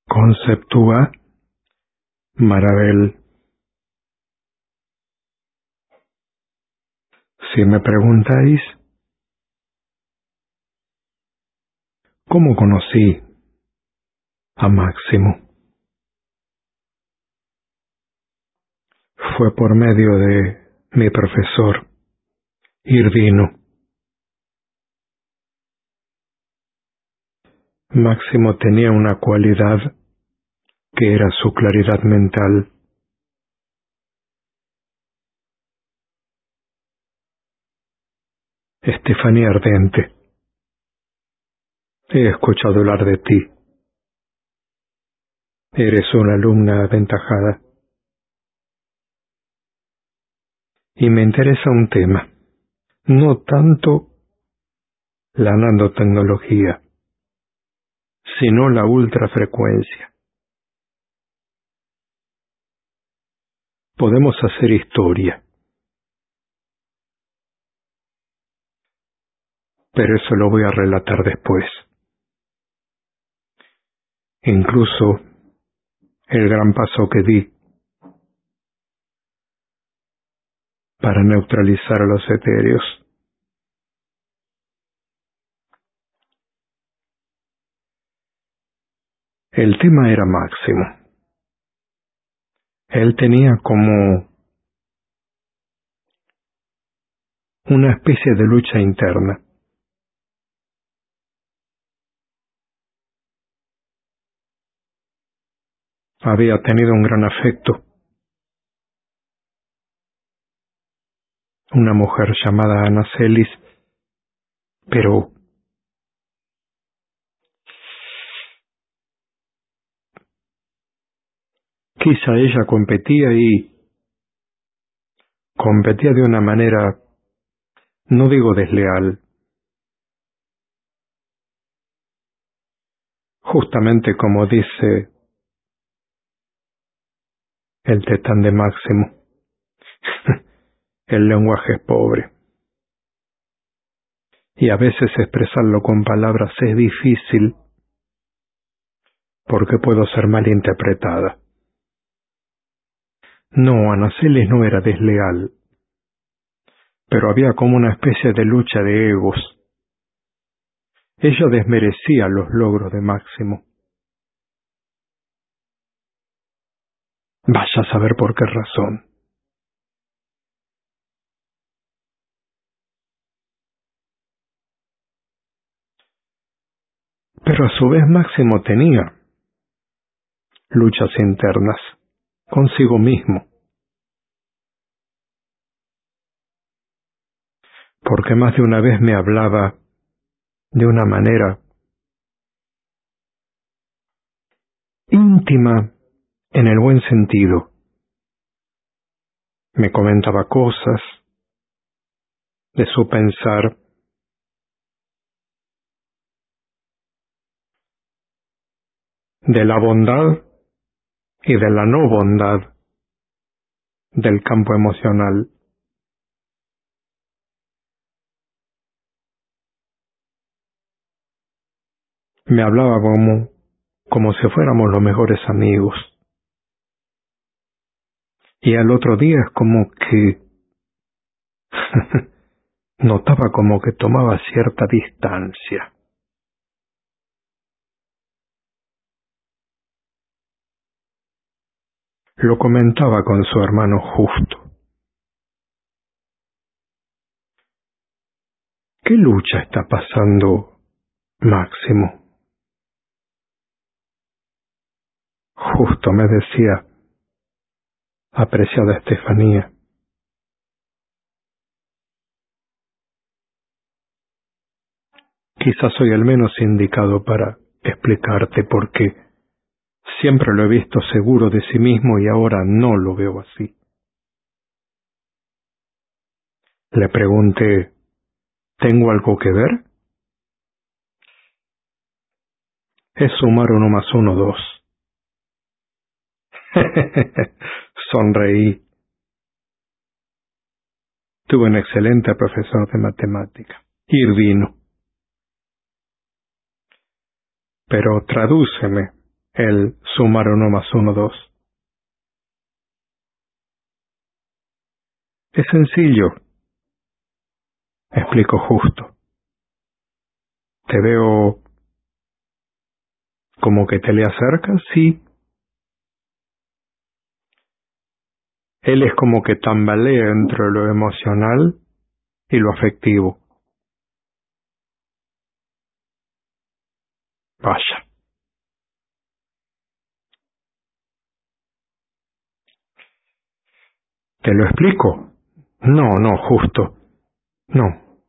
Conceptúa, Marabel. Si me preguntáis, ¿cómo conocí a Máximo? Fue por medio de mi profesor, Irvino. Máximo tenía una cualidad que era su claridad mental. Estefanía Ardente, he escuchado hablar de ti. Eres una alumna aventajada. Y me interesa un tema, no tanto la nanotecnología, sino la ultrafrecuencia. Podemos hacer historia, pero eso lo voy a relatar después. Incluso el gran paso que di para neutralizar a los etéreos. El tema era Máximo. Él tenía como una especie de lucha interna. Había tenido un gran afecto. Una mujer llamada Ana Celis, pero quizá ella competía de una manera, no digo desleal, justamente como dice el tetán de Máximo. El lenguaje es pobre. Y a veces expresarlo con palabras es difícil porque puedo ser malinterpretada. No, Ana Celis no era desleal, pero había como una especie de lucha de egos. Ella desmerecía los logros de Máximo. Vaya a saber por qué razón. Pero a su vez Máximo tenía luchas internas consigo mismo, porque más de una vez me hablaba de una manera íntima en el buen sentido. Me comentaba cosas de su pensar, de la bondad y de la no bondad del campo emocional. Me hablaba como si fuéramos los mejores amigos. Y al otro día es como que notaba como que tomaba cierta distancia. Lo comentaba con su hermano Justo. ¿Qué lucha está pasando Máximo? Justo me decía, apreciada Estefanía. Quizás soy el menos indicado para explicarte por qué. Siempre lo he visto seguro de sí mismo y ahora no lo veo así. Le pregunté, ¿tengo algo que ver? Es sumar 1 más 1, 2. Sonreí. Tuve un excelente profesor de matemática, Irvino. Pero tradúceme el sumar 1 más 1, 2. Es sencillo, explicó Justo. Te veo como que te le acercas, sí. Él es como que tambalea entre lo emocional y lo afectivo. Vaya. ¿Te lo explico? No, Justo. No.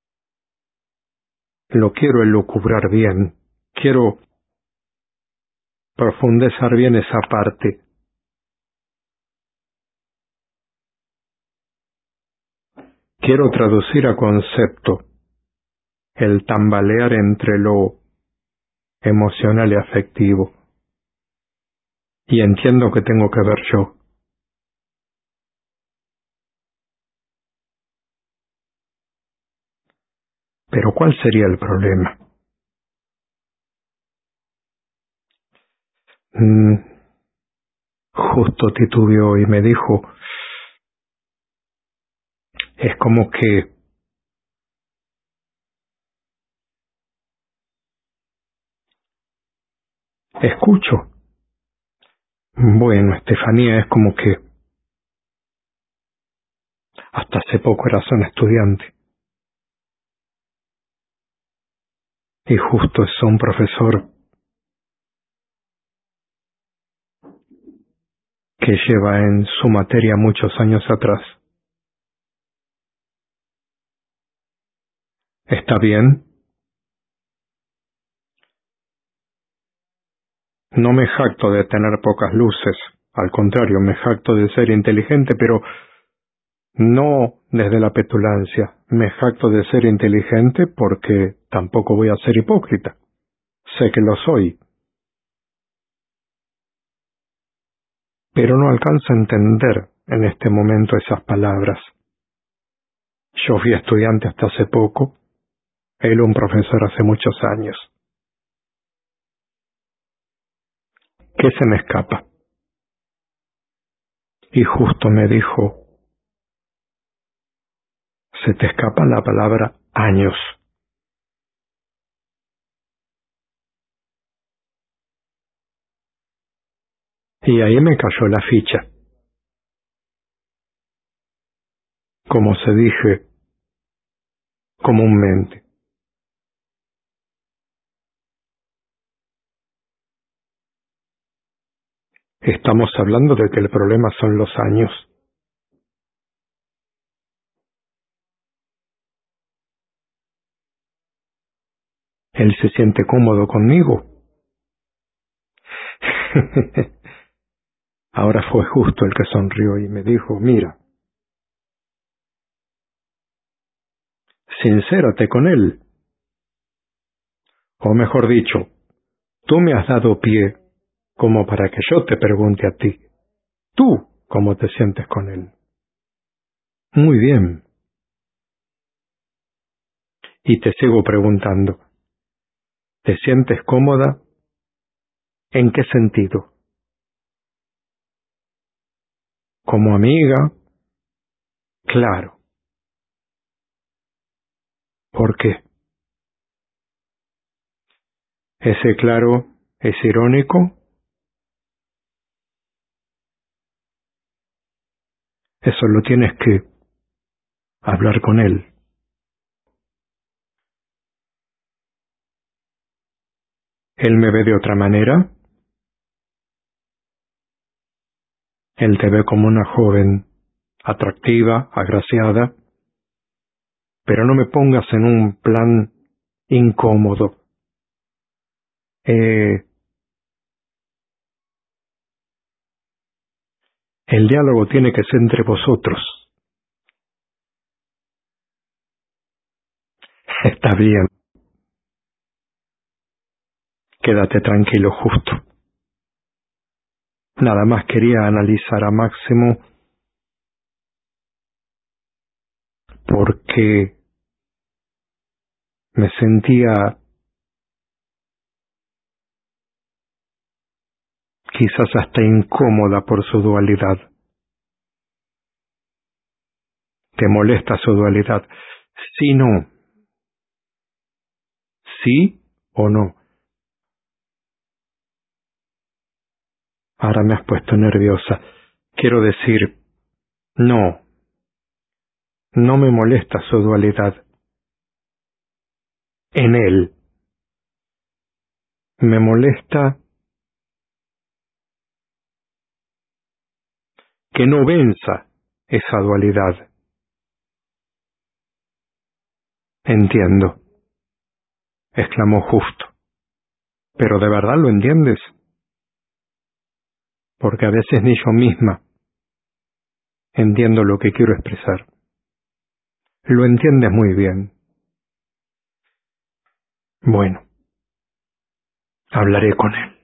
Lo quiero elucubrar bien. Quiero profundizar bien esa parte. Quiero traducir a concepto el tambalear entre lo emocional y afectivo. Y entiendo que tengo que ver yo. Pero ¿cuál sería el problema? Justo titubeó y me dijo, es como que escucho. Bueno, Estefanía, es como que hasta hace poco eras un estudiante y Justo es un profesor que lleva en su materia muchos años atrás. ¿Está bien? No me jacto de tener pocas luces, al contrario, me jacto de ser inteligente, pero no desde la petulancia. Me jacto de ser inteligente porque tampoco voy a ser hipócrita. Sé que lo soy, pero no alcanzo a entender en este momento esas palabras. Yo fui estudiante hasta hace poco, él un profesor hace muchos años. ¿Qué se me escapa? Y Justo me dijo, se te escapa la palabra años. Y ahí me cayó la ficha. Como se dije comúnmente. Estamos hablando de que el problema son los años. Él se siente cómodo conmigo. Ahora fue Justo el que sonrió y me dijo, mira, sincérate con él. O mejor dicho, tú me has dado pie como para que yo te pregunte a ti, tú, ¿cómo te sientes con él? Muy bien. Y te sigo preguntando, ¿te sientes cómoda? ¿En qué sentido? ¿Como amiga? Claro. ¿Por qué? Ese claro es irónico. Eso lo tienes que hablar con él. Él me ve de otra manera. Él te ve como una joven atractiva, agraciada, pero no me pongas en un plan incómodo. El diálogo tiene que ser entre vosotros. Está bien. Quédate tranquilo, Justo. Nada más quería analizar a Máximo porque me sentía quizás hasta incómoda por su dualidad. ¿Te molesta su dualidad? Sí, no. ¿Sí o no? Ahora me has puesto nerviosa. Quiero decir, no. No me molesta su dualidad. En él. Me molesta que no venza esa dualidad. Entiendo, exclamó Justo. ¿Pero de verdad lo entiendes? Porque a veces ni yo misma entiendo lo que quiero expresar. Lo entiendes muy bien. Bueno, hablaré con él.